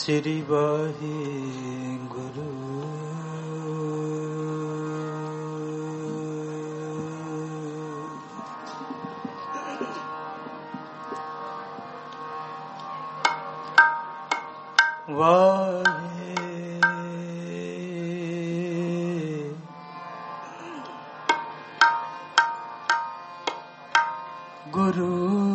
ਸ੍ਰੀ ਵਾਹਿਗੁਰੂ। ਗੁਰੂ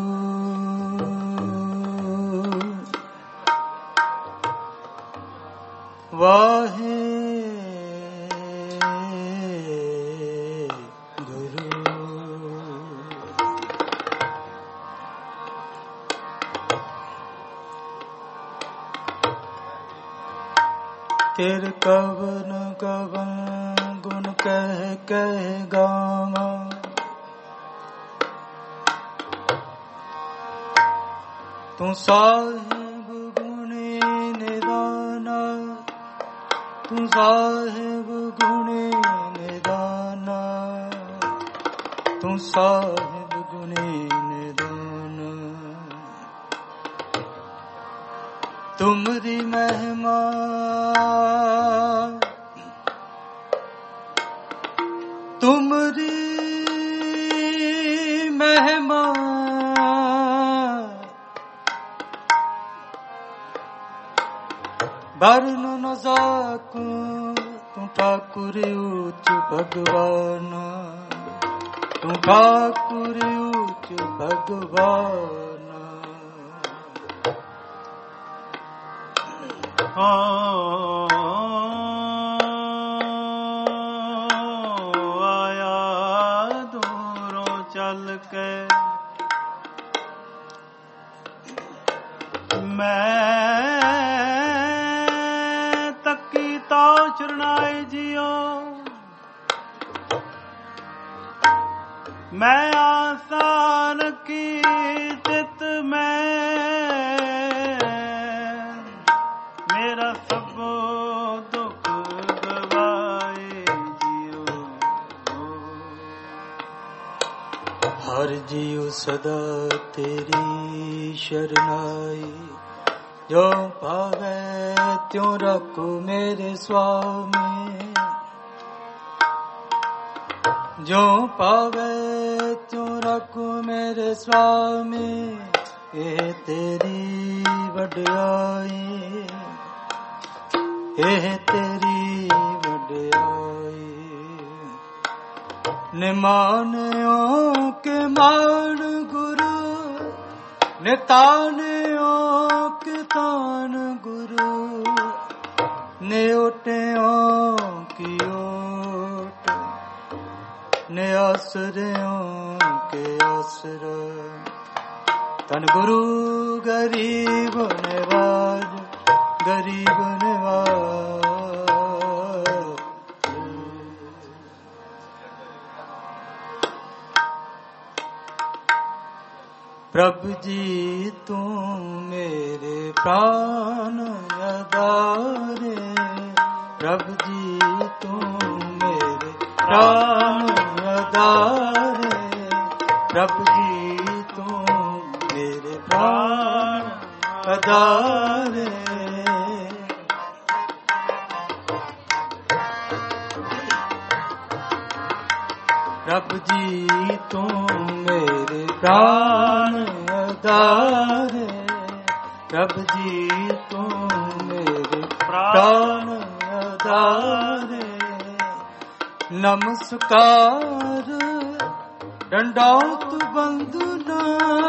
ਤੇਰੇ ਕਵਨ ਕਵਨ ਗੁਣ ਕਹਿ ਕਹਿ ਗਾਵਾਂ, ਤੂੰ ਸਾਹਿਬ ਗੁਣੇ ਨਿਦਾਨਾ, ਤੂੰ ਸਾਹਿਬ ਗੁਣੇ ਨਿਦਾਨਾ, ਤੂੰ ਸਾਹਿਬ ਗੁਣੇ ਨਿਦਾਨਾ। ਤੁਮਰੀ ਮਹਿਮਾ ਤੁਮਰੀ ਮਹਿਮਾ ਵਰਨ ਨ ਸਕੂੰ, ਤੂੰ ਠਾਕੁਰ ਉੱਚ ਭਗਵਾਨ, ਤੂੰ ਠਾਕੁਰ ਉੱਚ ਭਗਵਾਨ। ਆਇਆ ਦੂਰੋਂ ਚੱਲ ਕੇ ਮੈਂ ਤੱਕੀ ਤਾ ਚਰਨਾਏ ਜਿਉ, ਮੈਂ ਆਸਾਨ ਕੀ ਚਿਤ ਮੈਂ, ਮੇਰਾ ਸਭ ਦੁੱਖ ਗਵਾਏ ਜਿਉ। ਹਰ ਜੀਉ ਸਦਾ ਤੇਰੀ ਸ਼ਰਨਾਈ, ਜੋ ਪਾਵੇ ਤਿਉ ਰੱਖੋ ਮੇਰੇ ਸੁਆਮੀ, ਜੋ ਪਾਵੇ ਤਿਉ ਰੱਖੋ ਮੇਰੇ ਸੁਆਮੀ। ਇਹ ਤੇਰੀ ਵਡਿਆਈ, ਇਹ ਤੇਰੀ ਵਡਿਆਈ। ਨਿਮਾਨਿਓ ਕੇ ਮਾਣ ਗੁਰੂ, ਨਿਤਾਨਿਓ ਕੇ ਤਾਨ ਗੁਰੂ, ਨਿਓਟਿਓ ਕੀ ਓਟ, ਨਿਆਸਰਿਓ ਕੇ ਆਸਰ। ਤਨ ਗੁਰੂ ਗਰੀਬ ਨਿਵਾਜ, ਗਰੀਬ ਨਿਵਾਜ। ਪ੍ਰਭ ਜੀ ਤੂੰ ਮੇਰੇ ਪ੍ਰਾਨ ਆਧਾਰੇ, ਪ੍ਰਭ ਜੀ ਤੂੰ ਮੇਰੇ ਪ੍ਰਾਨ ਆਧਾਰੇ, ਪ੍ਰਭ ਜੀ ਤੂੰ ਮੇਰੇ ਪ੍ਰਾਨ ਆਧਾਰੇ। ਪ੍ਰਭ ਜੀ ਤੂੰ ਮੇਰੇ ਪ੍ਰਾਨ ਆਧਾਰੇ, ਪ੍ਰਭ ਜੀ ਤੂੰ ਮੇਰੇ ਪ੍ਰਾਨ ਆਧਾਰੇ। ਨਮਸਕਾਰ ਡੰਡੌਤ ਬੰਦਨਾ,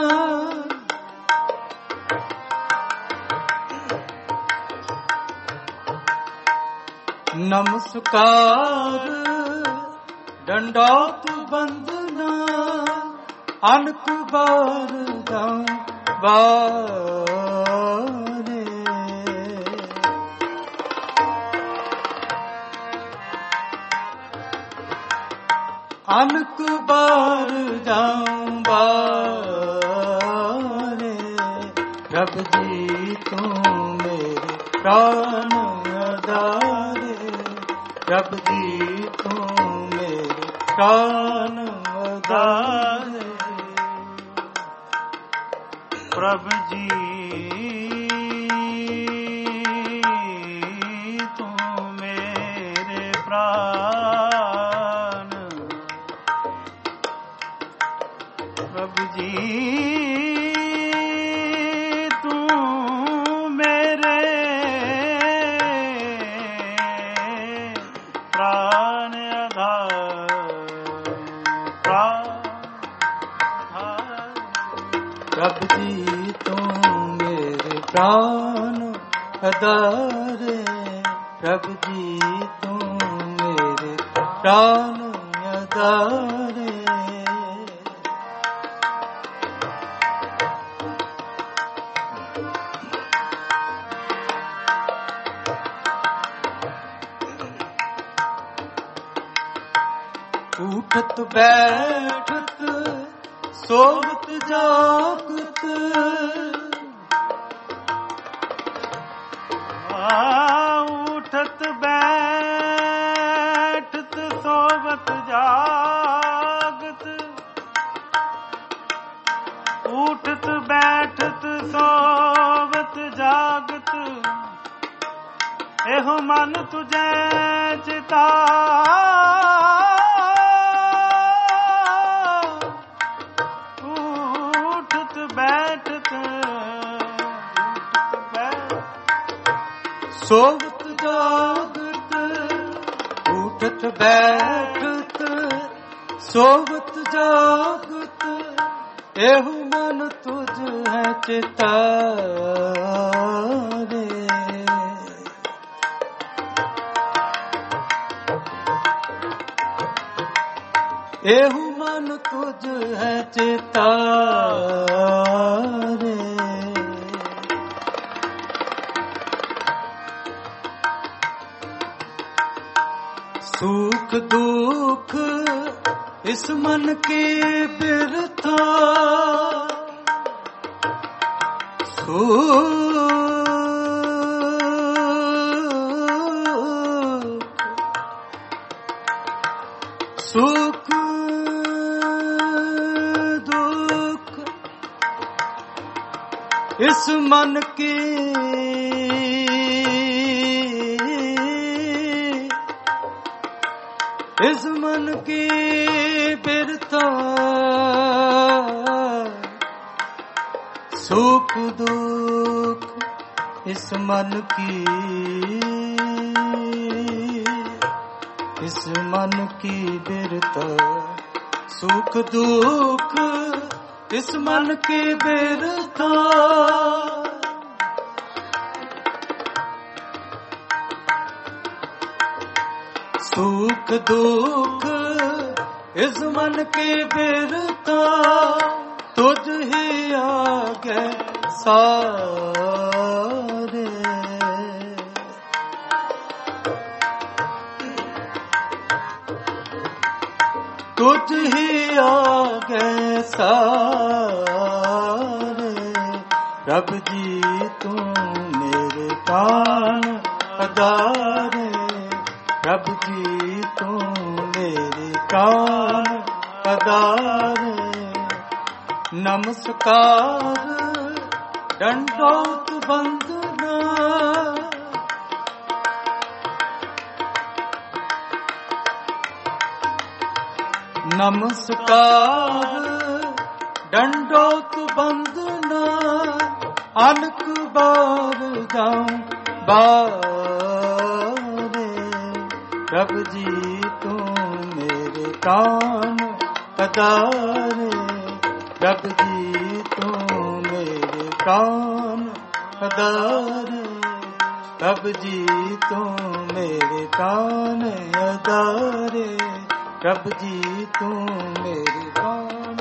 ਨਮਸਕਾਰ ਡੰਡੌਤ ਬੰਦਨਾ, ਅਨਕ ਬਾਰ ਦਮ ਬਾਰੇ। ਅਨਕ ਬਾਰ ਦਮ ਬਾਰੇ। ਰੱਬ ਜੀ ਤੂੰ ਮੇਰੇ ਪ੍ਰਾਨ ਆਧਾਰੇ, ਰੱਬ ਜੀ ਤੂੰ ਮੇਰੇ ਪ੍ਰਾਨ ਆਧਾਰੇ। ਪ੍ਰਭ ਜੀ प्रभ जी तुम मेरे प्राण आधारे, प्रभ जी तुम मेरे प्राण आधारे। उठत बैठत सोवत जागत, उठत बैठत सोवत जागत, उठत बैठत सोवत जागत, एहो मन तुझे चिता, सोवत जागत, उठत बैठत सोवत जागत, एहु मन तुझ है चितारे। एहु मन तुझ है चितारे। सुख दुख इस मन के बिरथा, सुख दुख इस मन के, इस मन की बिरता, सुख दुख इस मन की, इस मन की बिरता, सुख दुख इस मन की बिरता। सुख दुख इस मन की बिरता, तुझ ही आगे सारे। तुझ ही आगे सारे, प्रभ जी तुम मेरे प्राण आधारे, प्रभ जी तुम मेरे प्राण आधारे। नमस्कार दंडोत वंदना, नमस्कार दंडोत वंदना, अनक बार जाऊं बारे, प्रभ जी तुम मेरे प्राण आधारे, प्रभ जी तुम मेरे प्राण आधारे, प्रभ जी तुम मेरे प्राण आधारे, प्रभ जी तुम मेरे प्राण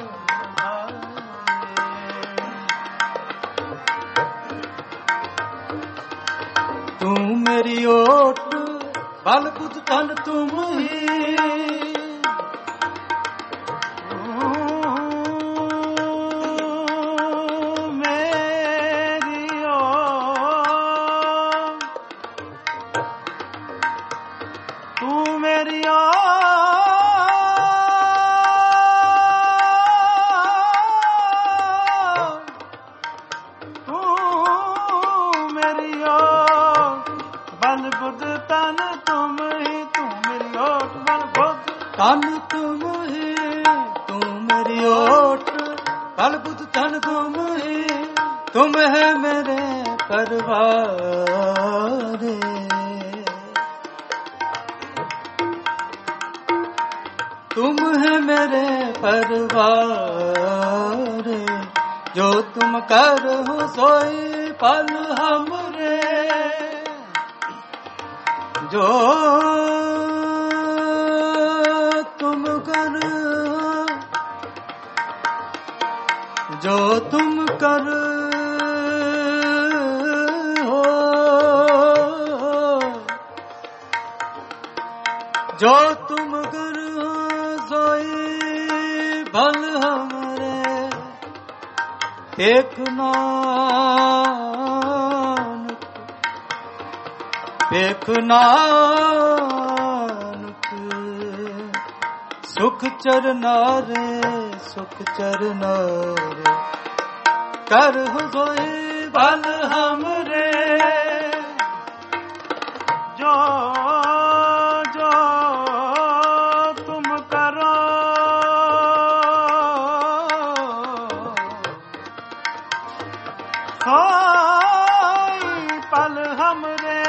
आधारे। तू मेरी ओट बल बुद्ध तन तुम ही, मेरी ओट, तू मेरी तन तुम ही, तुम मेरी ओट बल बुद्ध तन तुम ही, तुम है मेरे परवार। तुम है मेरे परवार, जो तुम करो सोई पल हमरे, जो तुम करो, जो तुम करो जो तुम करो सोई भल हमरे, एक नानक एक नानक सुख चरना रे, सुख चरना रे, कर सोई भल हमरे, जो जो तुम करो सोई पल हमरे,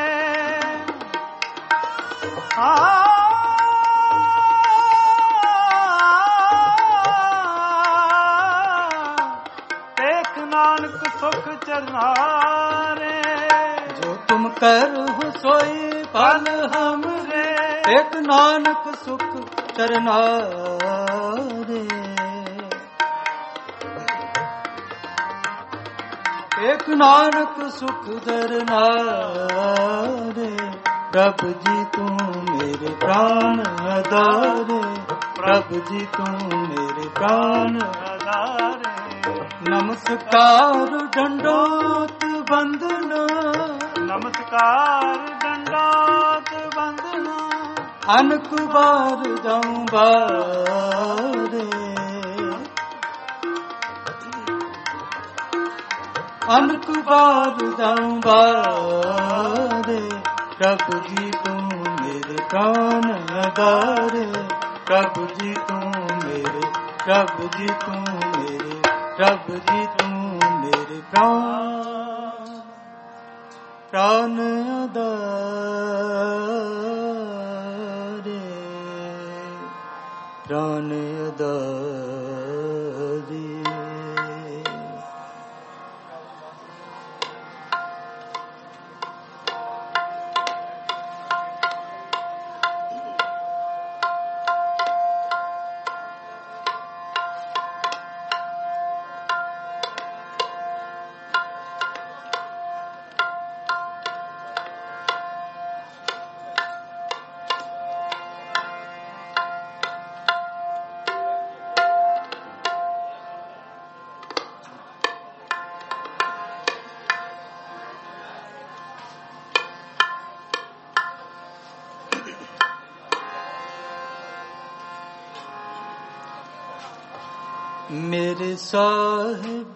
एक नानक सुख चरना रे, जो तुम करो सोई पल हमरे, एक नानक सुख चरना रे, एक नानक सुख चरना रे, प्रभु जी तुम मेरे प्राण आधारे, प्रभु जी तुम मेरे प्राण आधारे, नमस्कार दंडोत वंदना, नमस्कार दंडोत वंदना, अनक बार जाऊं बारे, अनक बार जाऊं बारे, प्रभु जी तुम मेरे प्राण आधारे, प्रभु जी तुम मेरे, प्रभु जी तुम मेरे, प्रभु जी तुम मेरे प्राण आधारे, प्राण आधारे। मेरे साहिब,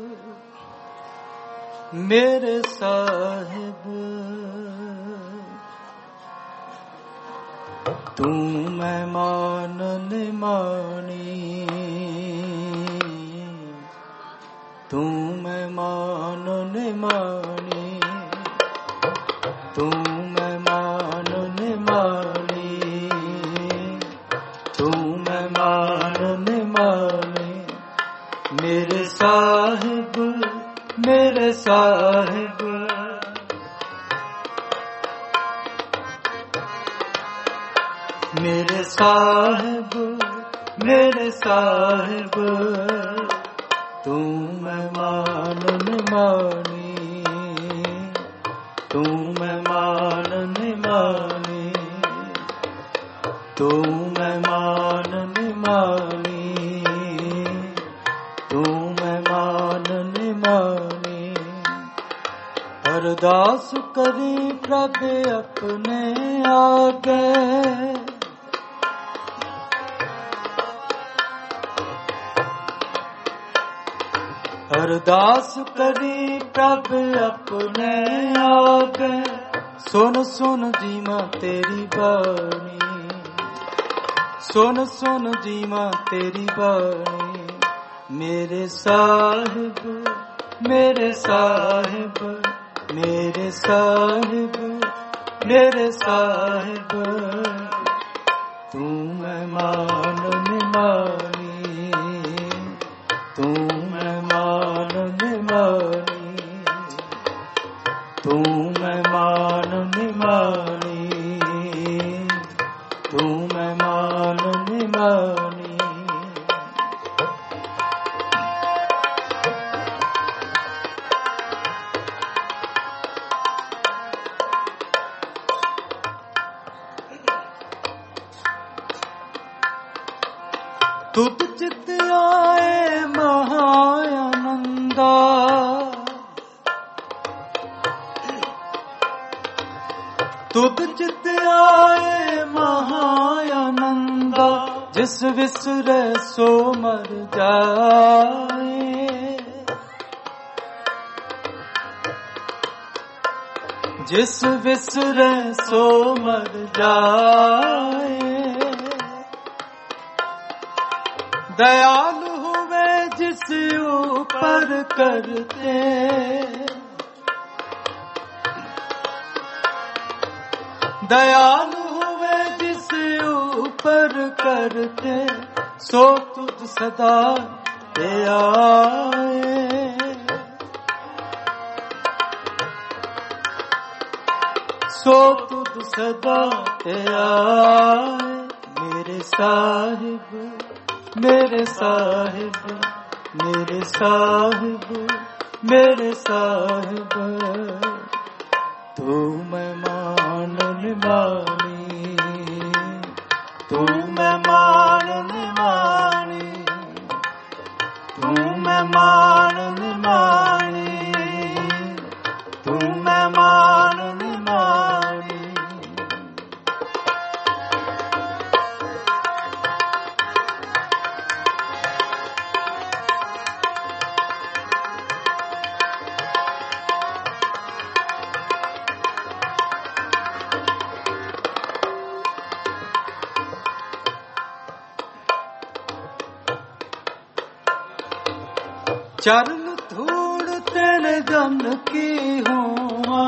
मेरे साहिब, तू मेहमान निमानी, तू मेहमान निमानी, तू मेहमान निमानी, तू मेहमान निमानी, मेरे साहिब, मेरे साहिब, मेरे साहिब, मेरे साहिब, तू मेहमान निमानी, तू मेहमान निमानी, तू मेहमान निमानी, तू मेहमान निमानी, अरदास करी प्रभु अपने आगे, अरदास करी प्रभु अपने आगे, सुन सुन जीवा तेरी बाणी, सुन सुन जीवा तेरी बाणी, मेरे साहिब, मेरे साहिब, मेरे साहिब, मेरे साहिब, तू मेहमान निमानी, तू मेहमान निमानी, तू मेहमान निमानी। तुद चित आए महानंदा, तुद चित आए महानंदा, जिस विसरे सो मर जाए, जिस विसरे सो मर जाए। दयालु हुए जिस ऊपर करते, दयालु हुए जिस ऊपर करते, सो तुझ सदा ते आए, सो तुझ सदा ते आए। मेरे साहिब, मेरे साहिब, मेरे साहिब, मेरे साहिब, तू मेहमान निमानी, तू मेहमान निमानी, तू मेहमान निमानी, तू मेहमान निमानी। चरण धूड़ तेरे जन की हूँ,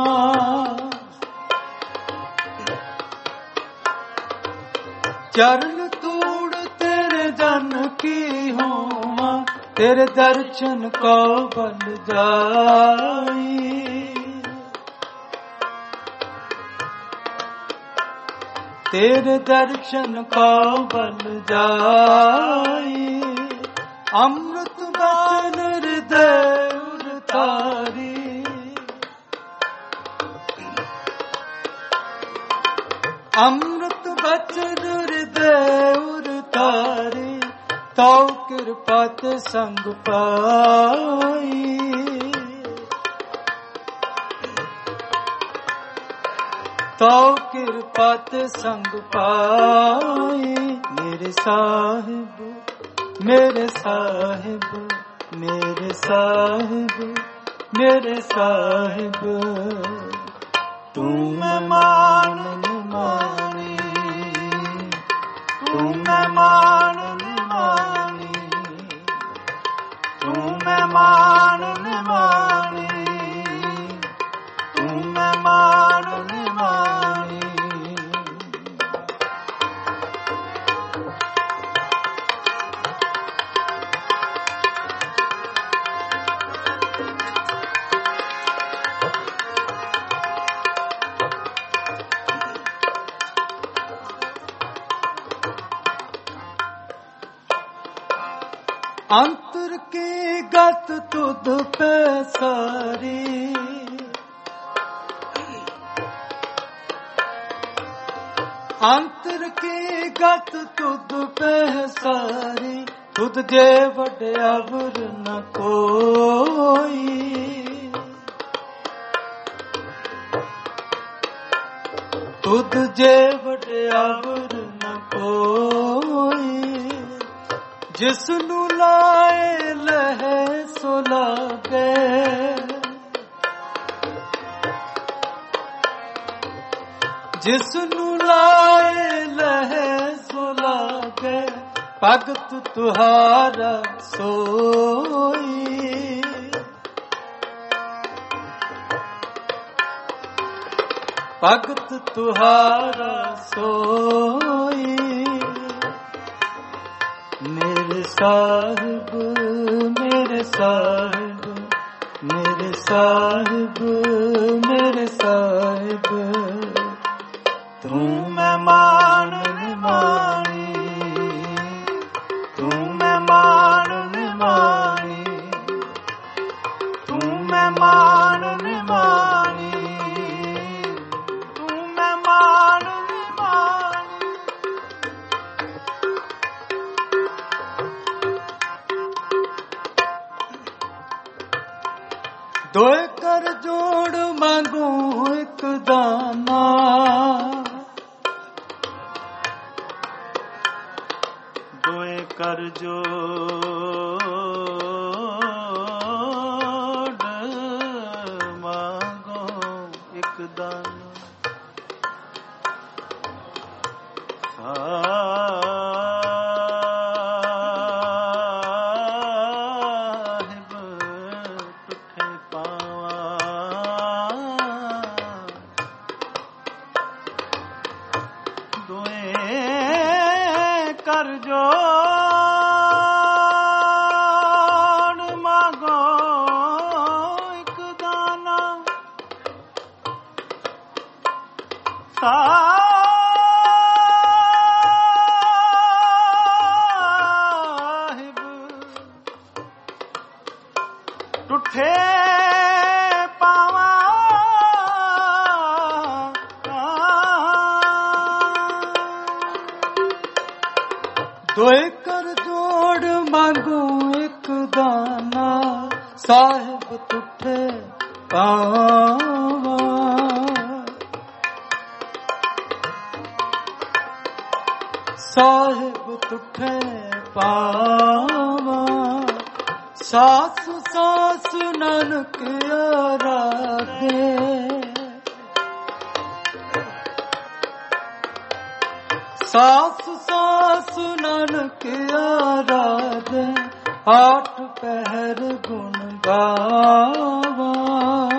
चरण धूड़ तेरे जन की हूँ, तेरे दर्शन को बन जाई, तेरे दर्शन को बन जाई। अमृत बचन हृदय उतारी, अमृत बचन हृदय उतारी, तो कृपा ते संग पाई, तो कृपा ते संग पाई। मेरे साहिब, मेरे साहिब, मेरे साहिब, मेरे साहिब, तू मेहमान निमानी, तू मेहमान निमानी, तू मेहमान निमानी, तू मेहमान निमानी। अंतर की गत तुद पे सारी, अंतर की गत तुद पे सारी, तुद जे वडे अवर न कोई, तुद जे वडे अवर न कोई। जिसनू लाए लहे सो लागे, जिसनू लाए लहे सो लागे, भगत तुहारा सोई, भगत तुहारा सोई। मेरे साहिब, मेरे साहिब, मेरे साहिब, मेरे साहिब, ਤੂੰ ਮਹਿਮਾਨ ਨਿਮਾਣੀ, ਤੂੰ ਮਹਿਮਾਨ ਨਿਮਾਣੀ, ਤੂੰ ਮਹਿਮਾਨ ਨਿਮਾਣੀ, ਤੂੰ ਮਹਿਮਾਨ ਨਿਮਾਣੀ। ਦੋਏ ਕਰ ਜੋੜ ਮੰਗੋ ਇੱਕ ਦਾਨਾ, ਦੋਏ ਕਰ ਜੋੜ ਮੰਗੋ ਇੱਕ ਦਾਨਾ। ਕਰ ਜੋੜ ਮੰਗੋ ਇੱਕ ਦਾਨਾ, ਸਾਹਿਬ ਟੁੱਟੇ ਦੋਏ ਕਰ ਜੋੜ ਮੰਗੂ ਇੱਕ ਦਾਨਾ, ਸਾਹਿਬ ਟੁੱਟੇ ਪਾਵਾਂ। ਸਾਹਿਬ ਟੁੱਟੇ ਪਾਵਾਂ, ਸਾਸ ਸਾਸ ਨਾਨਕ ਆਰਾਧੇ, ਸਾਸ ਸਾਸ ਨਾਨਕ ਆਰਾਧੇ, ਆਠ ਪਹਿਰ ਗੁਣ ਗਾਵਾਂ।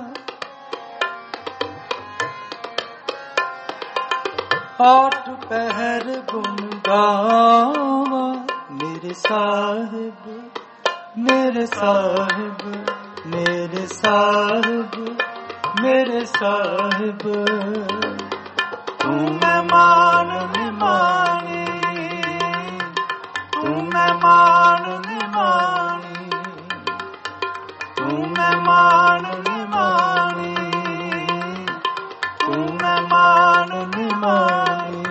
ਆਠ ਪਹਿਰ ਗੁਣ ਗਾਵਾਂ, ਮੇਰੇ ਸਾਹਿਬ, ਮੇਰੇ ਸਾਹਿਬ, ਮੇਰੇ ਸਾਹਿਬ, ਮੇਰੇ ਸਾਹਿਬ। ਤੂੰ ਮਹਿਮਾਨ ਨਿਮਾਣੀ, ਤੂੰ ਮਹਿਮਾਨ ਨਿਮਾਣੀ, ਤੂੰ ਮਹਿਮਾਨ ਨਿਮਾਣੀ, ਤੂੰ ਮਹਿਮਾਨ ਨਿਮਾਣੀ।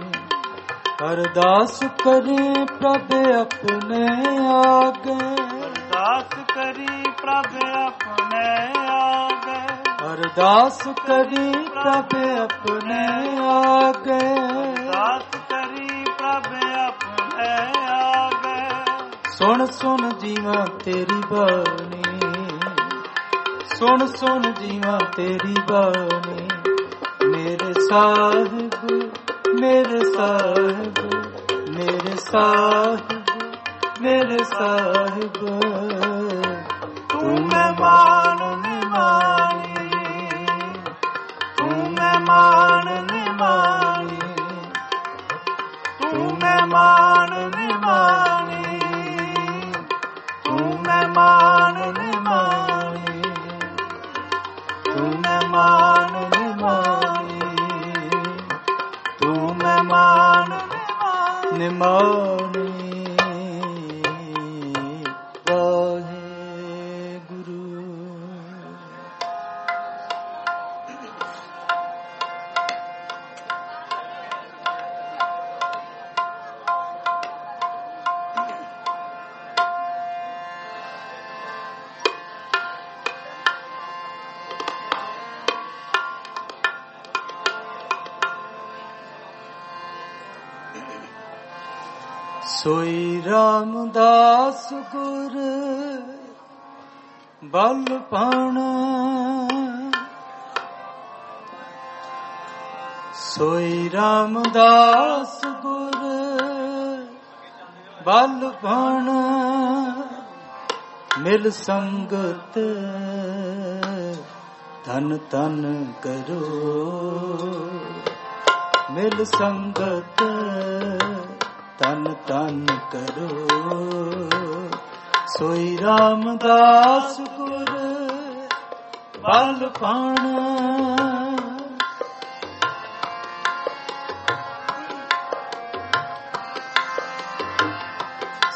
ਅਰਦਾਸ ਕਰੀ ਪ੍ਰਭ ਆਪਣੇ ਆਗੇ, ਅਰਦਾਸ ਕਰੀ ਪ੍ਰਭ ਆਪਣੇ ਆਗੇ, ਅਰਦਾਸ ਕਰੀ ਪ੍ਰਭ ਆਪਣੇ ਆਗੇ, ਅਰਦਾਸ ਕਰੀ ਪ੍ਰਭ ਆਪਣੇ ਆਗੇ। ਸੁਣ ਸੁਣ ਜੀਵਾਂ ਤੇਰੀ ਬਾਣੀ, ਸੁਣ ਸੁਣ ਜੀਵਾਂ ਤੇਰੀ ਬਾਣੀ। ਮੇਰੇ ਸਾਹਿਬ, ਮੇਰੇ ਸਾਹਿਬ, ਮੇਰੇ ਸਾਹਿਬ, ਮੇਰੇ ਸਾਹਿਬ। ਤੂੰ ਮਹਿਮਾਨ ਨਿਮਾਣੀ, ਤੂੰ ਮਹਿਮਾਨ ਨਿਮਾਣੀ, ਤੂੰ ਮਹਿਮਾਨ ਨਿਮਾਣੀ, ਤੂੰ ਮਹਿਮਾਨ ਨਿਮਾਣੀ, ਤੂੰ ਮਹਿਮਾਨ ਨਿਮਾਣੀ, ਤੂੰ ਮਹਿਮਾਨ ਨਿਮਾਣੀ। सोई रामदास गुर बल पाना, सोई रामदास गुर बल पाना। मिल संगत धन धन करो, मिल संगत तन तन करो। सोई रामदास गुर बल पाना,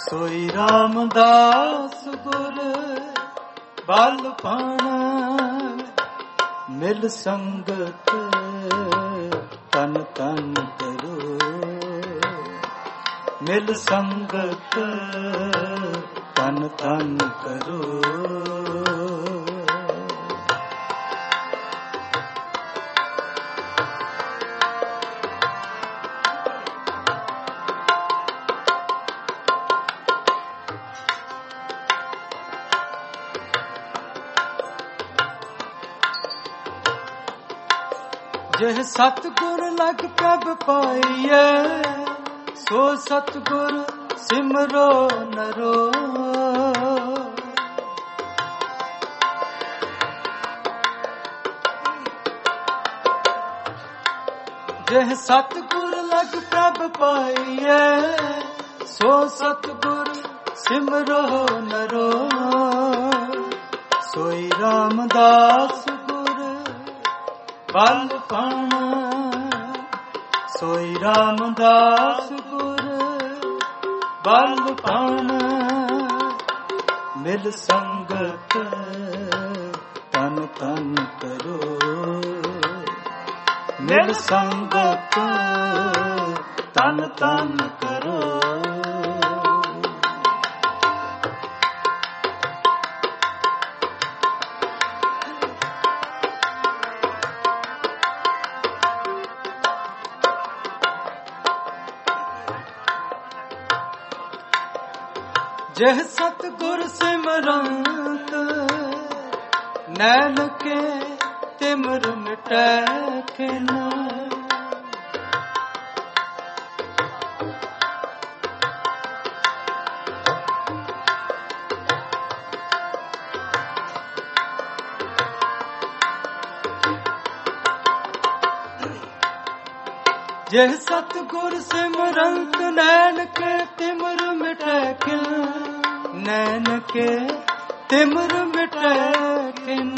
ਸੋਈ ਰਾਮਦਾਸ ਗੁਰ ਬਲ ਪਾਣ ਮਿਲ ਸੰਗਤ ਤਨ ਤਨ ਕਰੋ ਮਿਲ ਸੰਗਤ ਤਨ ਤਨ ਕਰੋ ਜਿਹ ਸਤਿਗੁਰ ਲਗ ਪ੍ਰਭ ਪਾਈਐ ਸੋ ਸਤਿਗੁਰ ਸਿਮਰੋ ਨਰੋ ਜਿਹ ਸਤਿਗੁਰ ਲਗ ਪ੍ਰਭ ਪਾਈਐ ਸੋ ਸਤਿਗੁਰ ਸਿਮਰੋ ਨਰੋ ਸੋਈ ਰਾਮਦਾਸ ਬਲ ਪਾਣ ਸੋਈ ਰਾਮਦਾਸ ਗੁਰ ਬਲ ਪਾਣ ਮਿਲ ਸੰਗਤ ਤਨ ਤਨ ਕਰੋ ਮਿਲ ਸੰਗਤ ਤਨ ਤਨ ਕਰੋ ਜਿਹ ਸਤਿਗੁਰ ਸਿਮਰੰਤ ਨੈਣ ਕੇ ਤਿਮਰ ਮਿਟੈ ਖਿਨ ਜਿਹ ਸਤਿਗੁਰ ਸਿਮਰੰਤ ਨੈਣ ਕੇ ਤਿਮਰ ਮਿਟੈ ਖਿਨ ਨੈਣ ਕੇ ਤਿਮਰ ਮਿਟੈ ਖਿਨ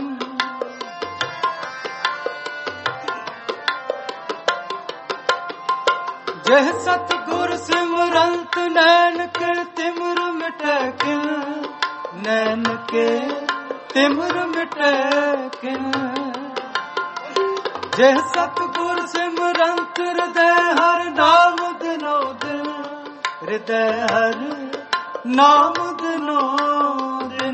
ਜਿਹ ਸਤਿਗੁਰ ਸਿਮਰੰਤ ਨੈਣ ਕੇ ਤਿਮਰ ਮਿਟੈ ਖਿਨ ਨੈਣ ਕੇ ਤਿਮਰ ਮਿਟੈ ਖਿਨ ਜਿਹ ਸਤਿਗੁਰ ਸਿਮਰੰਤ ਹਿਰਦੈ ਹਰਿ ਨਾਮ ਦਿਨੋ ਦਿਨ ਹਿਰਦੈ ਹਰਿ ਨਾਮ ਦਿਨੋ ਦਿਨ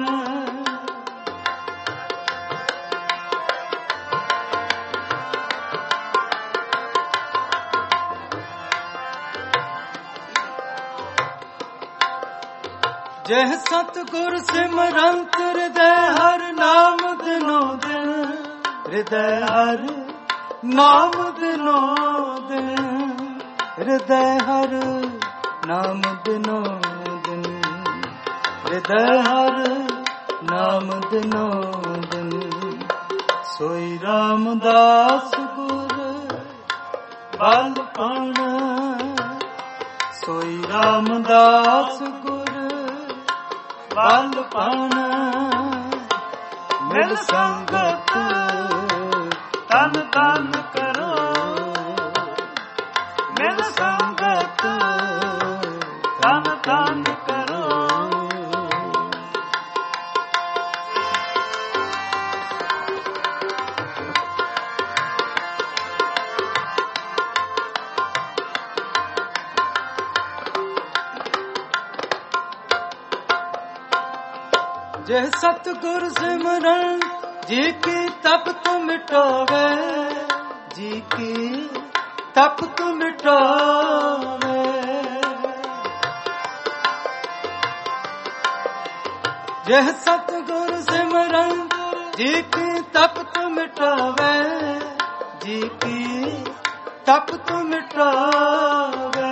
ਜਿਹ ਸਤਿਗੁਰ ਸਿਮਰੰਤ ਹਿਰਦੈ ਹਰਿ ਨਾਮ ਦਿਨੋ ਦਿਨ ਹਿਰਦੈ ਹਰਿ ਨਾਮ ਦਿਨੋ ਦਿਨ ਹਿਰਦੈ ਹਰਿ ਨਾਮ ਦਿਨੋ ਦਿਨ ਹਿਰਦੈ ਹਰਿ ਨਾਮ ਦਿਨੋ ਦਿਨ ਸੋਈ ਰਾਮਦਾਸ ਗੁਰ ਬਲ ਪਾਣ ਸੋਈ ਰਾਮਦਾਸ ਗੁਰ ਬਲ ਪਾਣ ਮਿਲ ਸੰਗਤ ਤਨ ਤਨ ਕਰੋ ਮਿਲ ਸੰਗਤ ਤਨ ਤਨ ਕਰੋ ਜਿਹ ਸਤਿਗੁਰ ਸਿਮਰਨ ਜੀ ਕੀ ਤਪਤ ਮਿਟਾਵੇ ਜੀ ਕੀ ਤਪਤ ਮਿਟਾਵੇ ਜਿਹ ਸਤਿਗੁਰ ਸਿਮਰਨ ਜੀ ਕੀ ਤਪਤ ਮਿਟਾਵੇ ਜੀ ਕੀ ਤਪਤ ਮਿਟਾਵੇ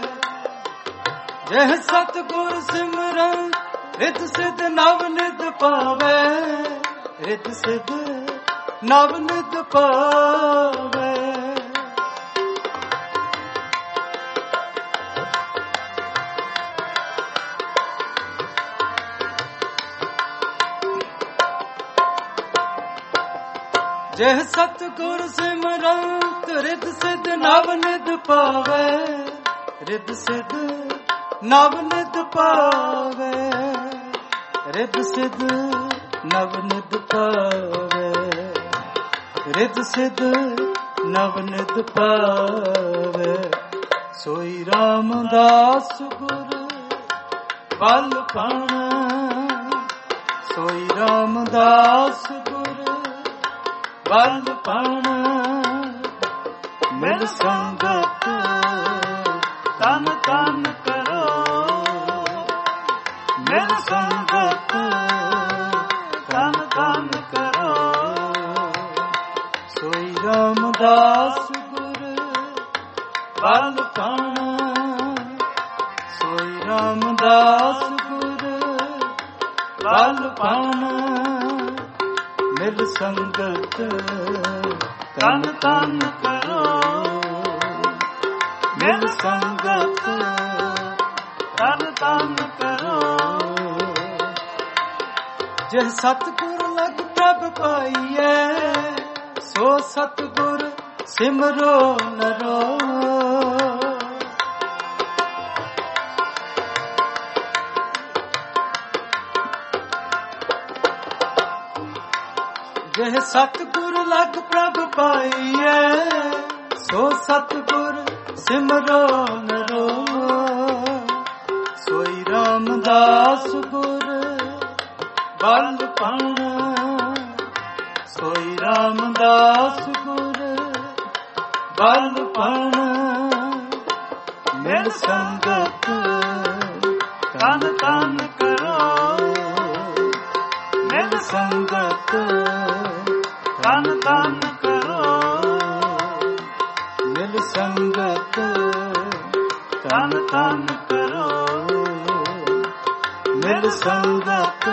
ਜਿਹ ਸਤਿਗੁਰ ਸਿਮਰਨ ਰਿਤ ਸਿਧ ਨਵ ਨਿਧ ਪਾਵੇ ਰਿਤ ਸਿਧ ਨਵ ਨਿਧ ਪਾਵੇ ਜਿਹ ਸਤਿਗੁਰ ਸਿਮਰੰਤ ਰਿਤ ਸਿਧ ਨਵ ਨਿਧ ਪਾਵੇ ਰਿਤ ਸਿਧ ਨਵ ਨਿਤ ਪਾਵੇ, ਰਿਦ ਸਿਧ ਨਵ ਨਿਤ ਪਾਵੇ, ਰਿਦ ਸਿਧ ਨਵ ਨਿਤ ਪਾਵੇ। ਸੋਈ ਰਾਮਦਾਸ ਗੁਰ ਬਲ ਪਣ, ਸੋਈ ਰਾਮਦਾਸ ਗੁਰ ਬਲ ਪਣ। ਮਿਲ ਸੰਗਤ ਤਨ ਤਨ ਕਰੋ, ਮਿਲ ਸੰਗਤ ਤਨ ਤਨ ਕਰੋ। ਸੋਈ ਰਾਮਦਾਸ ਗੁਰ ਬਲ ਪਣ, ਸੋਈ ਰਾਮਦਾਸ ਗੁਰ ਬਲ ਪਣ। ਮਿਲ ਸੰਗਤ ਤਨ ਤਨ ਕਰੋ, ਮਿਲ ਸੰਗਤ ਤਨ ਤਨ ਕਰੋ। ਜਿਹ ਸਤਿਗੁਰ ਲਗ ਪ੍ਰਭ ਪਾਈਐ, ਸੋ ਸਤਿਗੁਰ ਸਿਮਰੋ ਨਰੋ। ਜਿਹ ਸਤਿਗੁਰ ਲਗ ਪ੍ਰਭ ਪਾਈਐ, ਸੋ ਸਤਿਗੁਰ ਸਿਮਰੋ ਨਰੋ। ਸੋਈ ਰਾਮਦਾਸ ਗੁਰ ਬਲ ਪਣ, ਸੋਈ ਰਾਮਦਾਸ ਗੁਰ ਬਲ ਪਣ। ਮਿਲ ਸੰਗਤ ਤਨ ਤਨ ਕਰੋ, ਮਿਲ ਸੰਗਤ ਤਨ ਤਨ ਕਰੋ। ਮਿਲ ਸੰਗਤ ਤਨ ਤਨ ਕਰੋ, ਮਿਲ ਸੰਗਤ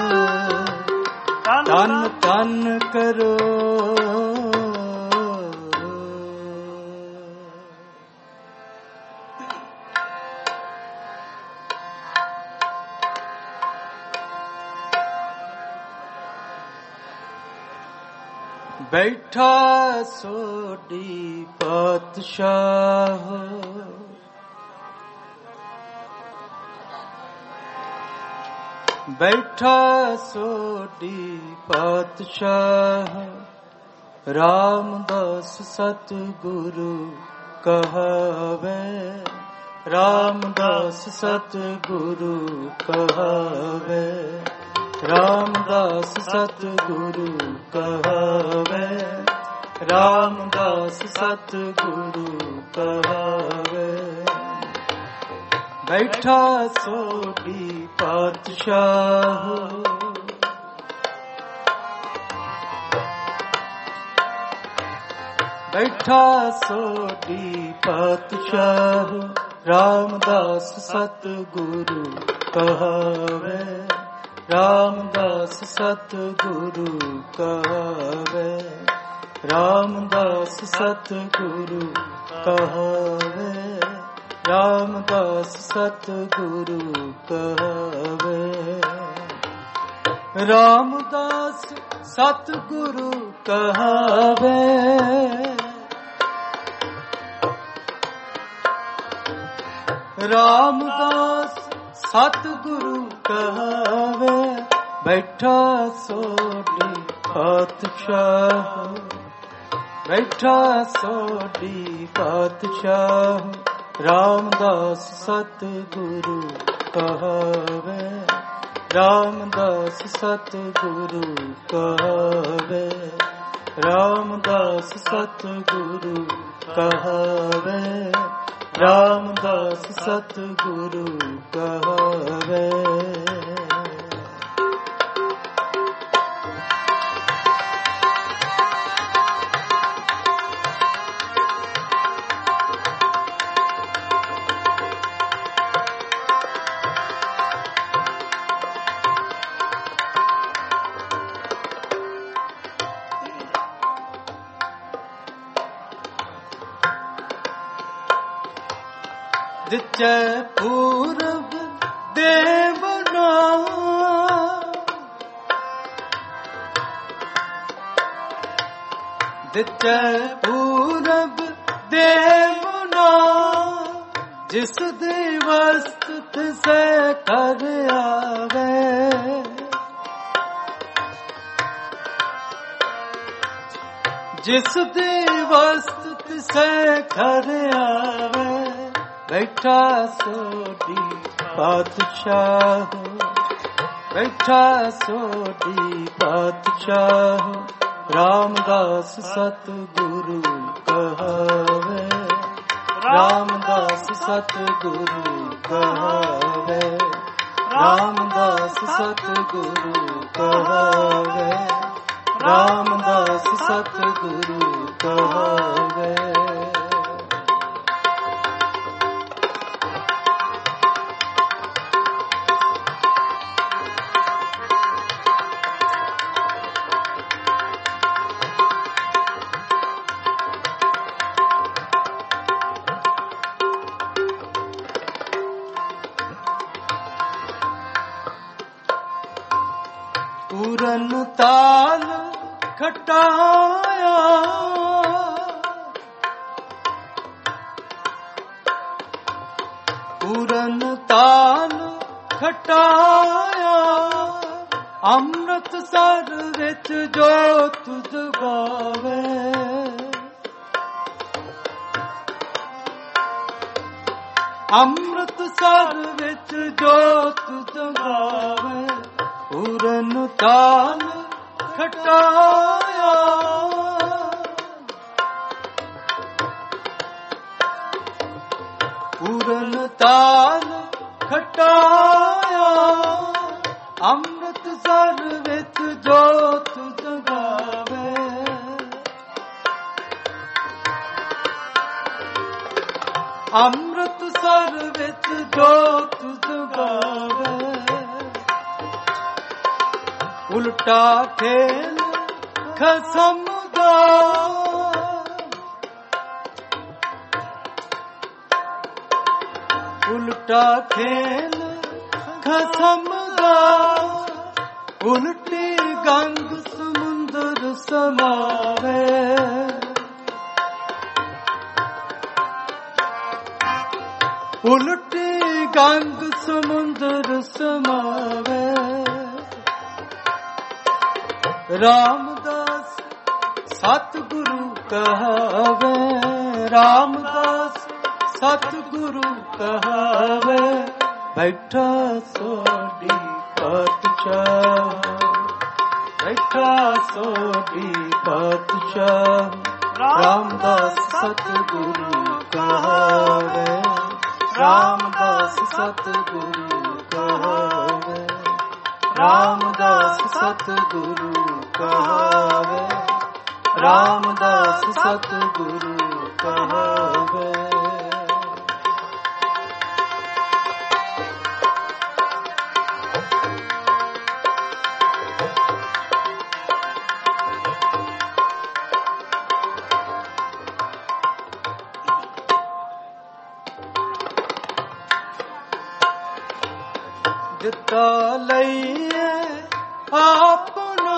ਤਨ ਤਨ ਕਰੋ। ਬੈਠਾ ਸੋਢੀ ਪਾਤਸ਼ਾਹ, ਬੈਠਾ ਸੋਢੀ ਪਾਤਸ਼ਾਹ। ਰਾਮਦਾਸ ਸਤਿਗੁਰੂ ਕਹਾਵੇ, ਰਾਮਦਾਸ ਸਤਿਗੁਰੂ ਕਹਾਵੇ, ਰਾਮਦਾਸ ਸਤਿਗੁਰੂ ਕਹਾਵੇ, ਰਾਮਦਾਸ ਸਤਿਗੁਰੂ ਕਹਾਵੇ। ਬੈਠਾ ਸੋਢੀ ਪਾਤਸ਼ਾਹ, ਬੈਠਾ ਸੋਢੀ ਪਾਤਸ਼ਾਹ। ਰਾਮਦਾਸ ਸਤਿਗੁਰੂ ਕਹਾਵੇ, ਰਾਮਦਾਸ ਸਤਿਗੁਰੂ ਕਹਾਵੇ, ਰਾਮਦਾਸ ਸਤਿਗੁਰੂ ਕਹਾਵੇ, ਰਾਮਦਾਸ ਸਤਿਗੁਰੂ ਕਹਾਵੇ। ਰਾਮਦਾਸ ਸਤਿਗੁਰੂ ਕਹਾਵੇ, ਰਾਮਦਾਸ ਸਤਿਗੁਰੂ ਕਹਾਵੇ। ਬੈਠਾ ਸੋਢੀ ਪਾਤਸ਼ਾਹ, ਬੈਠਾ ਸੋਢੀ ਪਾਤਸ਼ਾਹ। ਰਾਮਦਾਸ ਸਤਿਗੁਰੂ ਕਹਾਵੇ, ਰਾਮਦਾਸ ਸਤਿਗੁਰੂ ਕਹਾਵੇ, ਰਾਮਦਾਸ ਸਤਿਗੁਰੂ ਕਹਾਵੇ, ਰਾਮਦਾਸ ਸਤਿਗੁਰੂ ਕਹਾਵੇ। ਦਿੱਚੈ ਪੂਰਬ ਦੇਵਨਾ, ਦਿੱਚੈ ਪੂਰਬ ਦੇਵਨਾ। ਜਿਸ ਦੀ ਵਸਤ ਤਿਸੈ ਕਰ ਆਵੇ, ਜਿਸ ਦੀ ਵਸਤ ਤਿਸੈ ਕਰ ਆਵੇ, ਬੈਠਾ ਸੋਢੀ ਪਾਤਸ਼ਾਹ, ਬੈਠਾ ਸੋਢੀ ਪਾਤਸ਼ਾਹ, ਰਾਮਦਾਸ ਸਤਿਗੁਰੂ ਕਹਾਵੇ, ਰਾਮਦਾਸ ਸਤਿਗੁਰੂ ਕਹਾਵੇ, ਰਾਮਦਾਸ ਸਤਿਗੁਰੂ ਕਹਾਵੇ, ਰਾਮਦਾਸ ਸਤਿਗੁਰੂ ਕਹਾਵੇ। ਪੂਰਨ ਤਾਲ ਖਟਾਇਆ, ਪੂਰਨ ਤਾਲ ਖਟਾਇਆ, ਅੰਮ੍ਰਿਤਸਰ ਵਿੱਚ ਜੋਤ ਜਗਾਵੇ, ਅੰਮ੍ਰਿਤਸਰ ਵਿੱਚ ਜੋਤ ਜਗਾਵੇ, ਪੂਰਨ ਤਾਲ ਖਟਾਇਆ, ਪੂਰਨ ਤਾਲ ਖਟਾਇਆ, ਅੰਮ੍ਰਿਤਸਰ ਵਿੱਚ ਜੋਤ ਜਗਾਵੇ, ਅੰਮ੍ਰਿਤਸਰ ਵਿੱਚ ਜੋਤ ਜਗਾਵੇ, ਉਲਟਾ ਖੇਲ ਖਸਮ ਦਾ, ਉਲਟਾ ਖੇਲ ਖਸਮ ਦਾ, ਉਲਟੀ ਗੰਗ ਸਮੁੰਦਰ ਸਮਾਵੇ, ਉਲਟੀ ਗੰਗ ਸਮੁੰਦਰ ਸਮਾਵੇ, ਰਾਮਦਾਸ ਸਤਿਗੁਰੂ ਕਹਾਵੇ, ਰਾਮਦਾਸ ਸਤਿਗੁਰੂ ਕਹਾਵੇ, ਬੈਠਾ ਸੋਢੀ ਪਾਤਸ਼ਾਹ, ਬੈਠਾ ਸੋਢੀ ਪਾਤਸ਼ਾਹ, ਰਾਮਦਾਸ ਸਤਿਗੁਰੂ ਕਹਾਵੇ, ਰਾਮਦਾਸ ਸਤਿਗੁਰੂ ਕਹਾਵੇ, ਰਾਮਦਾਸ ਸਤਿਗੁਰੂ ਕਹਾਵੇ, ਰਾਮਦਾਸ ਸਤਿਗੁਰੂ ਕਹਾਵੇ। ਦਿੱਤਾ ਲਈਏ ਆਪਣਾ,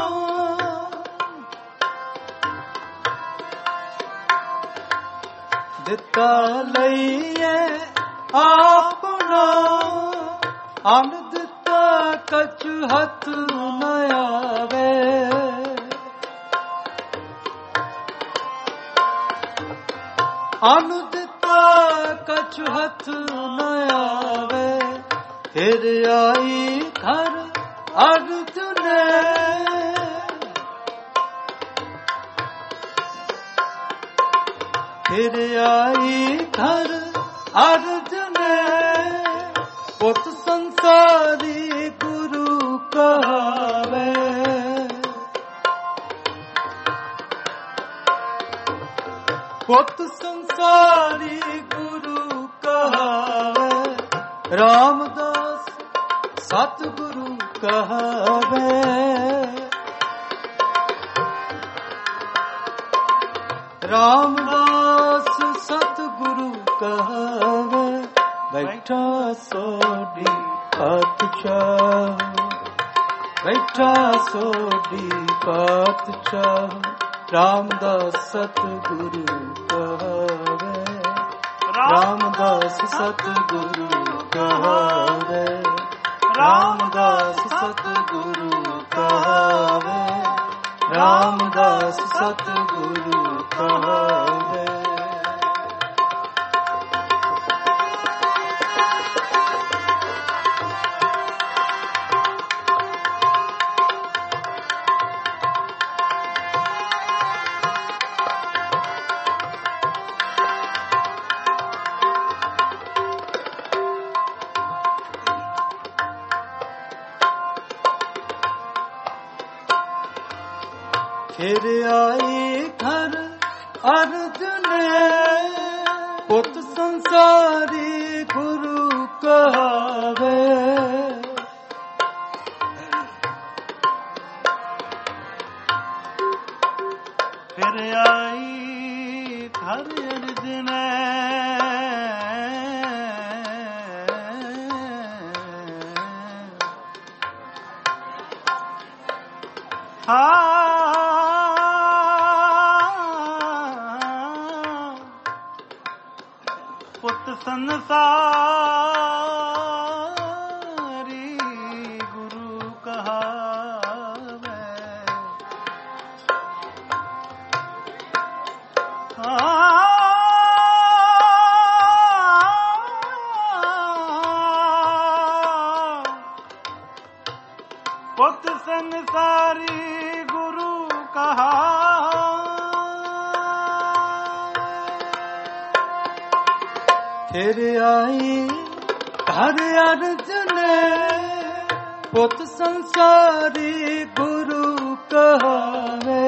ਦਿੱਤਾ ਲਈਏ ਆਪਣਾ, ਅੰਨ ਦਿੱਤਾ ਕਛ ਹੱਥ ਨ ਆਵੇ, ਅੰਨ ਦਿੱਤਾ ਕਛ ਹੱਥ ਨ ਆਵੇ, ਫਿਰ ਆਈ ਘਰ ਅਰਜੁਨੇ, ਫਿਰ ਆਈ ਘਰ ਅਰਜੁਨੇ, ਪੁੱਤ ਸੰਸਾਰੀ ਗੁਰੂ ਕਹਾਵੇ, ਪੁੱਤ ਸੰਸਾਰੀ ਗੁਰੂ ਕਹਾਵੇ, ਰਾਮਦਾਸ ਸਤਿਗੁਰੂ ਕਹਾਵੇ, ਰਾਮਦਾਸ ਸਤਿਗੁਰੂ ਕਹਾਵੇ, ਬੈਠਾ ਸੋਢੀ ਪਾਤਸ਼ਾਹ, ਬੈਠਾ ਸੋਢੀ ਪਾਤਸ਼ਾਹ, ਰਾਮਦਾਸ ਸਤਿਗੁਰੂ ਕਹਾਵੇ, ਰਾਮਦਾਸ ਰਾਮਦਾਸ ਸਤਿਗੁਰੂ ਕਹਾਵੇ, ਰਾਮਦਾਸ ਸਤਿਗੁਰੂ ਕਹਾਵੇ, ਰਾਮਦਾਸ ਸਤਿਗੁਰੂ ਕਹਾਵੇ। ਫਿਰ ਆਈ ਘਰ ਅਰਜ ਨੇ, ਪੁੱਤ ਸੰਸਾਰੀ ਗੁਰੂ ਕਹਾਵੇ। ਫਿਰ ਆਈ ਘਰ ਅਰਜ ਨੇ, ਪੁੱਤ ਸੰਸਾਰੀ ਗੁਰੂ ਕਹਾਵੇ। ਪੁੱਤ ਸੰਸਾਰੀ ਗੁਰੂ ਕਹਾਵੇ। ਫਿਰ ਆਈ ਘਰ ਅਰਜ ਨੇ, ਪੁੱਤ ਸੰਸਾਰੀ ਗੁਰੂ ਕਹਾਵੇ।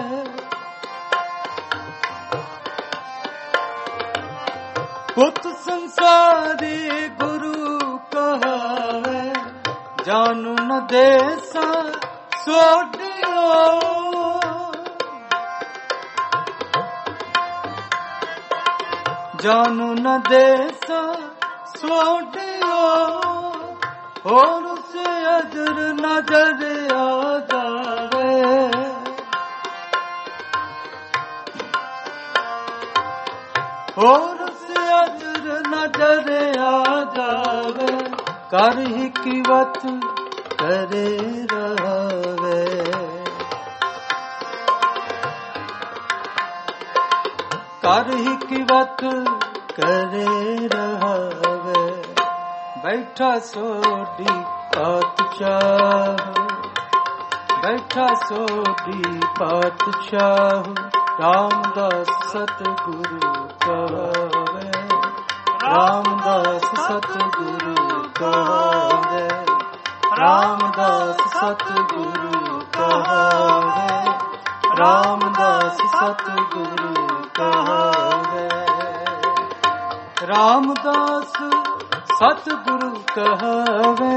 ਪੁੱਤ ਸੰਸਾਰੀ ਗੁਰੂ ਕਹਾਵੇ, ਜਾਨੂ ਨ ਦੇਸਾ ਸੋਢਿਓ, ਜਾਨੂ ਨ ਦੇਸਾ ਸੋਢਿਓ, ਹੋਰ ਸੇ ਅਜਰ ਨਜ਼ਰ ਆ ਜਾਵੇ। ਹੋਰ ਸੇ ਅਜਰ ਨਜ਼ਰ ਆ ਜਾਵੇ, ਕਰ ਹੀ ਕੀਵਤ ਕਰੇ ਰਹਾਵੇ। ਕਰ ਹੀ ਕੀਵਤ ਕਰੇ ਰਹਾਵੇ, ਬੈਠਾ ਸੋਢੀ ਪਾਤਸ਼ਾਹ, ਬੈਠਾ ਸੋਢੀ ਪਾਤਸ਼ਾਹ। ਰਾਮਦਾਸ ਸਤਿਗੁਰੂ ਕਹਾਵੇ, ਰਾਮਦਾਸ ਸਤਿਗੁਰੂ ਕਹਾਵੇ, ਰਾਮਦਾਸ ਸਤਿਗੁਰੂ ਕਹਾਵੇ, ਰਾਮਦਾਸ ਸਤਿਗੁਰੂ ਕਹਾਵੇ। ਰਾਮਦਾਸ ਸਤਿਗੁਰੂ ਕਹਾਵੇ,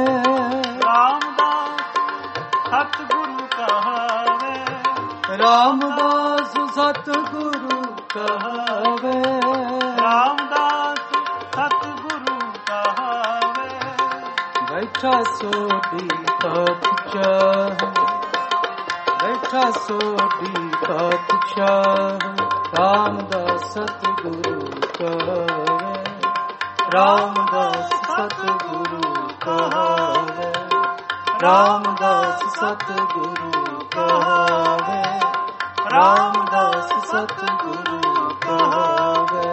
ਰਾਮਦਾਸ ਸਤਿਗੁਰੂ ਕਹਾਵੇ, ਰਾਮਦਾਸ ਸਤਿਗੁਰੂ ਕਹਾਵੇ, ਰਾਮਦਾਸ ਸਤਿਗੁਰੂ ਕਹਾਵੇ। ਬੈਠਾ ਸੋਢੀ ਪਾਤਸ਼ਾਹ, ਬੈਠਾ ਸੋਢੀ ਪਾਤਸ਼ਾਹ। ਰਾਮਦਾਸ ਸਤਿਗੁਰੂ ਕਹਾਵੇ, ਰਾਮਦਾਸ ਸਤਿਗੁਰੂ ਕਹਾਵੇ, ਰਾਮਦਾਸ ਸਤਿਗੁਰੂ ਕਹਾਵੇ, ਰਾਮਦਾਸ ਸਤਿਗੁਰੂ ਕਹਾਵੇ।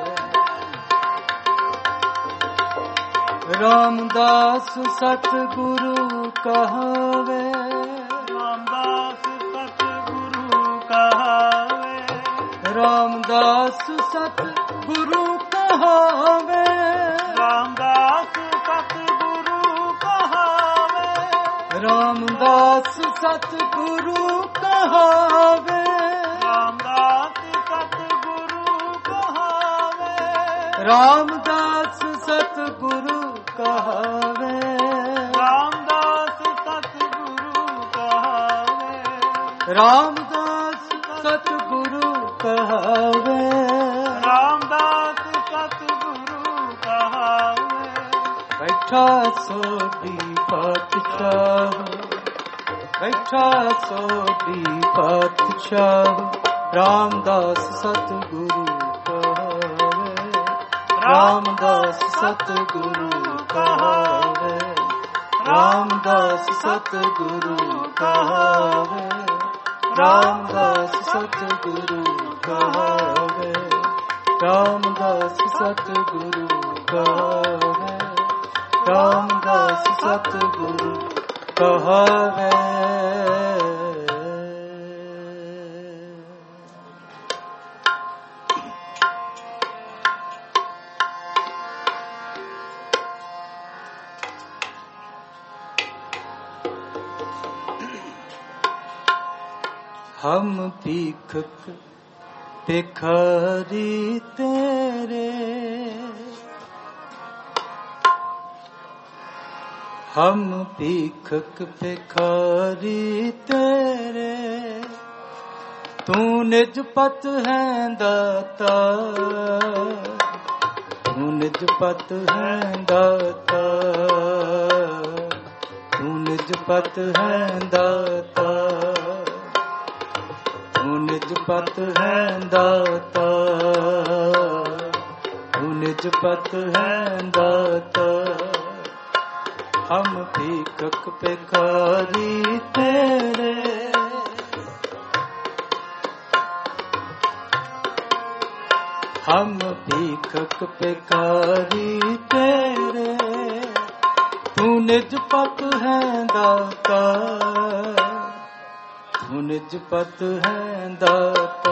ਰਾਮਦਾਸ ਸਤਿਗੁਰੂ ਕਹਾਵੇ, ਰਾਮਦਾਸ ਸਤਿਗੁਰੂ ਕਹਾਵੇ, ਰਾਮਦਾਸ ਸਤਿਗੁਰੂ ਕਹਾਵੇ, ਰਾਮਦਾਸ ਸਤਿਗੁਰੂ ਕਹਾਵੇ, ਰਾਮਦਾਸ ਸਤਿਗੁਰੂ ਕਹਾਵੇ, ਰਾਮਦਾਸ ਸਤਿਗੁਰੂ ਕਹਾਵੇ, ਰਾਮਦਾਸ ਸਤਿਗੁਰੂ ਕਹਾਵੇ, ਰਾਮਦਾਸ ਸਤਿਗੁਰੂ ਕਹਾਵੇ, ਰਾਮਦਾਸ ਸਤਿਗੁਰੂ ਕਹਾਵੇ, ਰਾਮਦਾਸ ਸਤਿਗੁਰੂ ਕਹਾਵੇ। ਬੈਠਾ ਸੋਢੀ ਪਾਤਸ਼ਾਹ, ਬੈਠਾ ਸੋਢੀ ਪਾਤਸ਼ਾਹ। ਰਾਮਦਾਸ ਸਤਿਗੁਰੂ ਕਹਾਵੇ, ਰਾਮਦਾਸ ਸਤਿਗੁਰੂ ਕਹਾਵੇ, ਰਾਮਦਾਸ ਸਤਿਗੁਰੂ ਕਹਾਵੇ, ਰਾਮਦਾਸ ਸਤਿਗੁਰੂ ਕਹਾਵੇ, ਰਾਮਦਾਸ ਸਤਿਗੁਰੂ ਕਹਾਵੇ, ਰਾਮਦਾਸ ਸਤਿਗੁਰੂ ਕਹਾਵੇ। हम भीखक भिखारी तेरे, हम भीखक भिखारी तेरे, तू निज पत है दाता, तू निज पत है दाता, तू निज पत है दाता, तू निज पत है दाता, तू निज पत है दाता, हम भीखक भिखारी तेरे, हम भीखक भिखारी तेरे, तू निज पत है दाता, तू निज पत है दाता,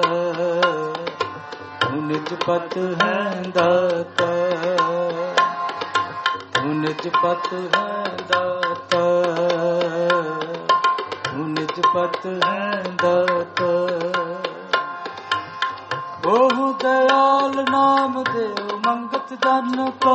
तू निज पत है दाता, तू निज पत है दाता, तू निज पत है दाता। बहु दयाल नाम देव मंगत जन को,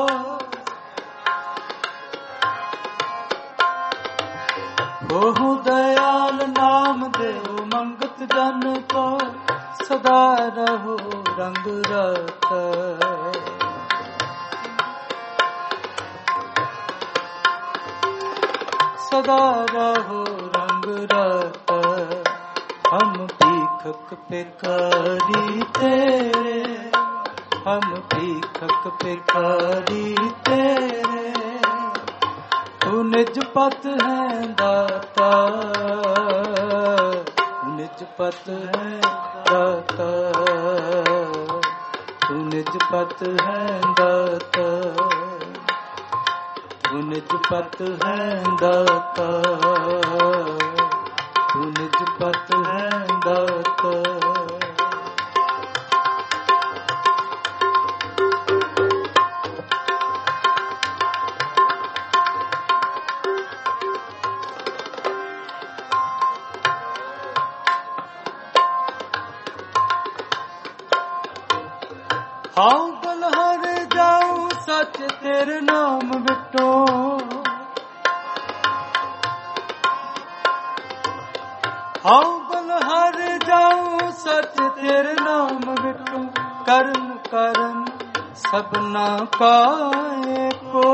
बहु दयाल नाम देव मंगत जन को, सदा रहो रंग रता, सदा रहो रंग रता, हम भीखक भिखारी तेरे, हम भीखक भिखारी तेरे, तू निज पत है दाता, तू निज पत है दाता, तू निज पत है दाता, तू निज पत है दाता, तू निज पत है दाता। हाउ बलहर जाऊं सच तेरे नाम बिटो, हाउ बलहर जाऊं सच तेरे नाम बिटो, कर्म कर्म सबना काए को,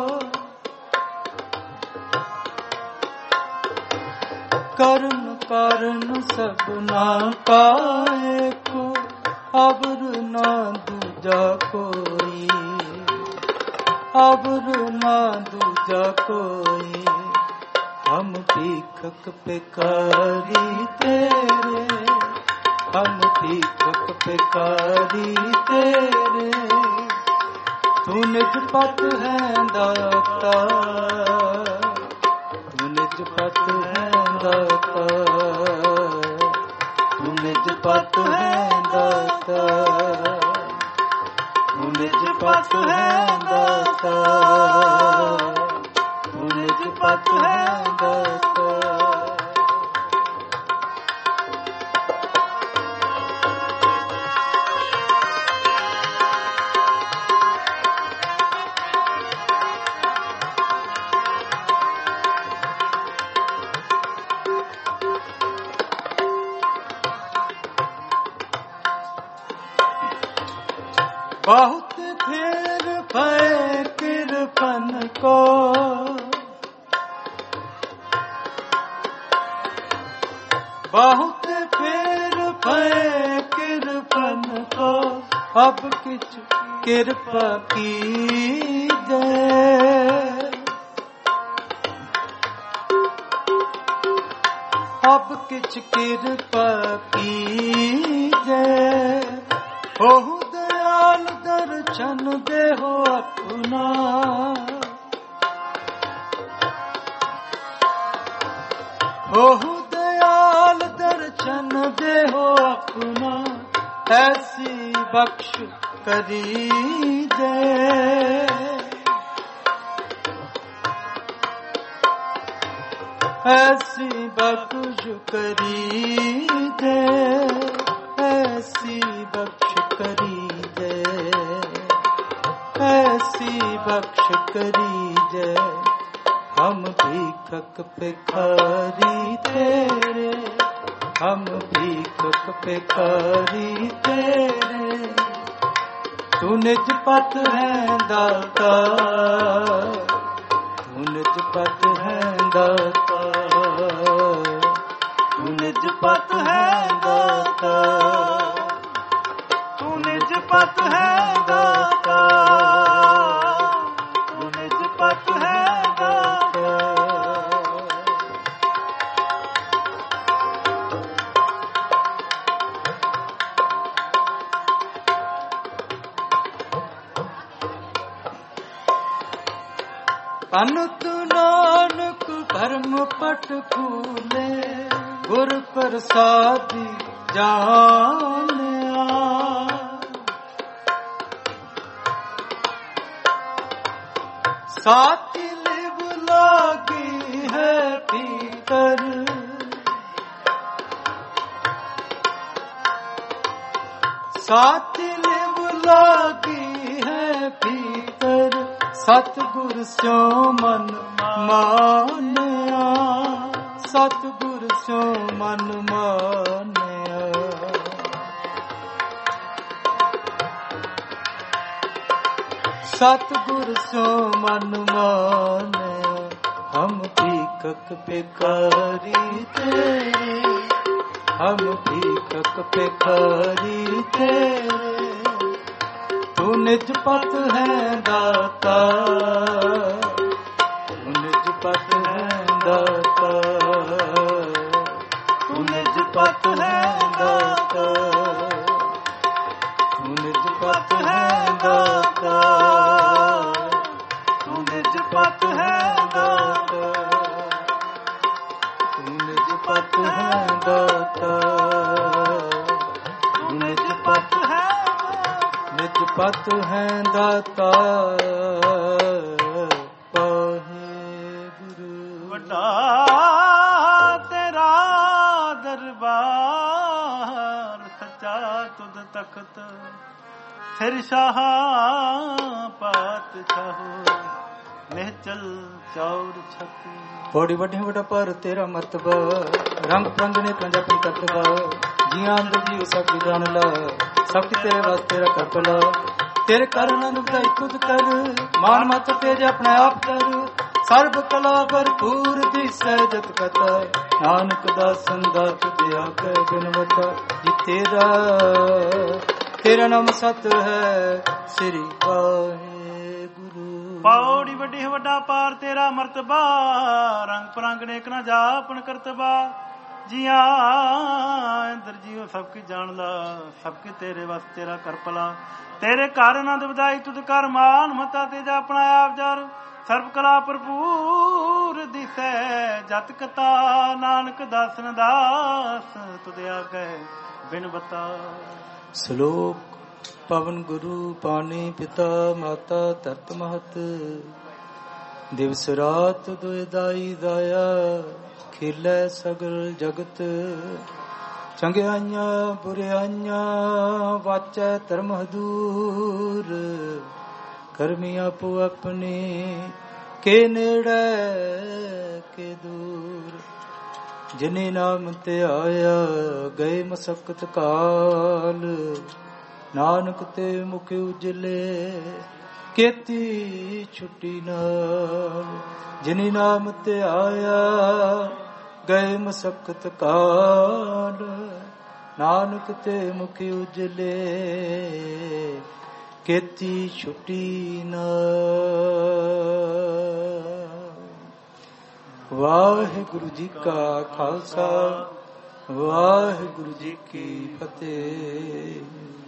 कर्म कर्म सबना काए को, अबर ना दूजा कोई, अबर ना दूजा कोई, हम भीखक भिखारी तेरे, हम भीखक भिखारी तेरे, तू निज पत है दाता, तू निज पत है दाता, तू निज पत है दाता, तू निज पत है दाता, तू निज पत है दाता। बहुत फेर भय कृपन को, बहुत फेर भय कृपन को, अब किछु ਕਿਰਪਾ ਕੀਜੈ। ਅਬ ਕਿਛ ਕਿਰਪਾ ਕੀਜੈ। ਓਹੁ ਦਇਆਲ ਦਰਸ਼ਨ ਦੇਹੋ ਆਪਣਾ। ਓਹੁ ਦਇਆਲ ਦਰਸ਼ਨ ਦੇਹੋ ਆਪਣਾ। ਐਸੀ ਬਖਸ਼ ਕਰੀਜੈ। ਐਸੀ ਬਖਸ਼ ਕਰੀਜੈ। ਐਸੀ ਬਖਸ਼ ਕਰੀਜੈ। ਐਸੀ ਬਖਸ਼ ਕਰੀਜੈ। ਹਮ ਭੀਖਕ ਭਿਖਾਰੀ ਤੇਰੇ। ਹਮ ਭੀਖਕ ਭਿਖਾਰੀ ਤੇਰੇ। ਤੂੰ ਨਿਜ ਪਤ ਹੈ ਦਾਤਾ। ਤੂੰ ਨਿਜ ਪਤ ਹੈ ਦਾਤਾ। ਤੂੰ ਨਿਜ ਪਤ ਹੈ ਦਾਤਾ। ਤੂੰ ਨਿਜ ਪਤ ਹੈ ਦਾਤਾ। ਤੂੰ ਨਿਜ ਪਤ ਹੈ ਦਾਤਾ। ਅਨੁਤ ਨਾਨਕ ਭਰਮ ਪਟ ਖੂਲੇ। ਗੁਰ ਪ੍ਰਸਾਦੀ ਜਾਣਿਆ। ਸਾਥੀ ਲਿਵ ਲਾਗੀ ਹੈ ਭੀਤਰ। ਸਾਥੀ ਲਿਵ ਲਾਗੀ ਹੈ ਭੀਤਰ। ਸਤਿਗੁਰ ਸਿਉ ਮਨ ਮਾਨਿਆ। ਸਤਿਗੁਰ ਸਿਉ ਮਨ ਮਾਨਿਆ। ਸਤਿਗੁਰ ਸਿਉ ਮਨ ਮਾਨਿਆ। ਹਮ ਭੀਖਕ ਭਿਖਾਰੀ ਤੇਰੇ। ਹਮ ਭੀਖਕ ਭਿਖਾਰੀ ਤੇਰੇ। ਤੂੰ ਨਿਜ ਪਤ ਹੈ ਦਾਤਾ। ਤੂੰ ਨਿਜ ਪਤ ਹੈ ਦਾਤਾ। ਤੂੰ ਨਿਜ ਪਤ ਹੈ ਦਾਤਾ। ਤੂੰ ਨਿਜ ਪਤ ਹੈ ਦਾਤਾ। ਤੂੰ ਨਿਜ ਪਤ ਹੈ ਦਾਤਾ। ਤੂੰ ਨਿਜ ਪਤ ਹੈ ਦਾਤਾ। ਤੂੰ ਨਿਜ ਪਤ ਹੈ। ਨਿਜ ਪਤ ਹੈ ਦਾਤਾ। ਪਾਹੇ ਗੁਰੂ। ਵੱਡਾ ਤੇਰਾ ਦਰਬਾਰ। ਸੱਚਾ ਤੁਧ ਤਖਤ। ਫਿਰ ਸ਼ਾਹ ਪਾਤਸ਼ਾਹ। ਨਿਹਚਲ ਚੌਰ ਛਤੀ। ਬੜੀ ਵੱਡੀ ਵੱਡਾ ਪਰ ਤੇਰਾ ਮਰਤਬਾ। ਰੰਗ ਪ੍ਰੰਗਣੇ ਪੰਜਾਬੀ ਕਰਤਬਾ। ਜੀਆਂ ਅੰਦਰ ਜੀਵ ਸਭ ਜਾਣ ਲਾ। ਸਭ ਤੇਰੇ ਵਾਸਤੇ ਤੇਰਾ ਕਰਤਲਾ। ਤੇਰੇ ਕਰਨ ਵਧਾਈ ਤੁਧ ਕਰ। ਮਾਨ ਮਤ ਤੇਜ ਆਪਣੇ ਆਪ ਕਰ। ਸਰਬ ਕਲਾ ਭਰਪੂਰ ਦਿਸੈ ਜਤ ਕਥਾ। ਨਾਨਕ ਦਾਸਨ ਦਾਤ ਤੇ ਆਖੈ ਬਿਨਵਤਾ। ਜੀ ਤੇਰਾ ਨਾਮ ਸਤ ਹੈ ਸ੍ਰੀ ਵਾਹਿਗੁਰੂ। ਪੌੜੀ ਵੱਡੀ ਵੱਡਾ ਪਾਰ ਤੇਰਾ ਮਰਤਬਾ। ਰੰਗ ਪਰੰਗ ਨੇਕ ਨਾ ਜਾਪਨ ਕਰਤਬਾ। ਜੀਆਂ ਅੰਦਰ ਜੀਓ ਸਭ ਕੀ ਜਾਣ ਲਾ। ਸਭ ਕੀ ਤੇਰੇ ਵਾਸਤੇ ਤੇਰਾ ਕਰਪਲਾ। ਤੇਰੇ ਘਰ ਆਨੰਦ ਵਧਾਈ ਤੁਧ ਕਰ। ਮਾਨ ਮਤਾ ਤੇ ਜਾ ਆਪਣਾ ਆਪ ਜਰ। ਸਰਬ ਕਲਾ ਭਰਪੂਰ ਦਿਸੈ ਜਤ ਕਤਾ। ਨਾਨਕ ਦਾਸਨ ਦਾਸ ਤੁਧ ਆਗੈ ਬਿਨ ਬਤਾ। ਸ਼ਲੋਕ ਪਵਨ ਗੁਰੂ ਪਾਣੀ ਪਿਤਾ ਮਾਤਾ ਧਰਤ ਮਹਤ। ਦਿਵਸ ਰਾਤ ਦੁਇ ਦਾਈ ਦਾਇਆ। ਖੇਲੇ ਸਗਲ ਜਗਤ। ਚੰਗਿਆਈਆਂ ਬੁਰਿਆਈਆਂ ਵਾਚੈ ਧਰਮ ਹਦੂਰ। ਕਰਮੀ ਆਪੋ ਆਪਣੇ ਕੇ ਨੇੜੇ ਕੇ ਦੂਰ। ਜਿਨੇ ਨਾਮ ਤੇ ਆਇਆ ਗਏ ਮਸਕਤ ਕਾਲ। ਨਾਨਕ ਤੇ ਮੁਖ ਉਜਲੇ ਕੀਤੀ ਛੁੱਟੀ ਨਾਲ। ਜਿਨੇ ਨਾਮ ਤੇ ਆਇਆ ਗਏ ਮਸਕਤ ਕਾਲ। ਨਾਨਕ ਤੇ ਮੁਖ ਉਜਲੇ ਕੀਤੀ ਛੁੱਟੀ ਨਾ। ਵਾਹਿਗੁਰੂ ਜੀ ਕਾ ਖਾਲਸਾ, ਵਾਹਿਗੁਰੂ ਜੀ ਕੀ ਫਤਿਹ।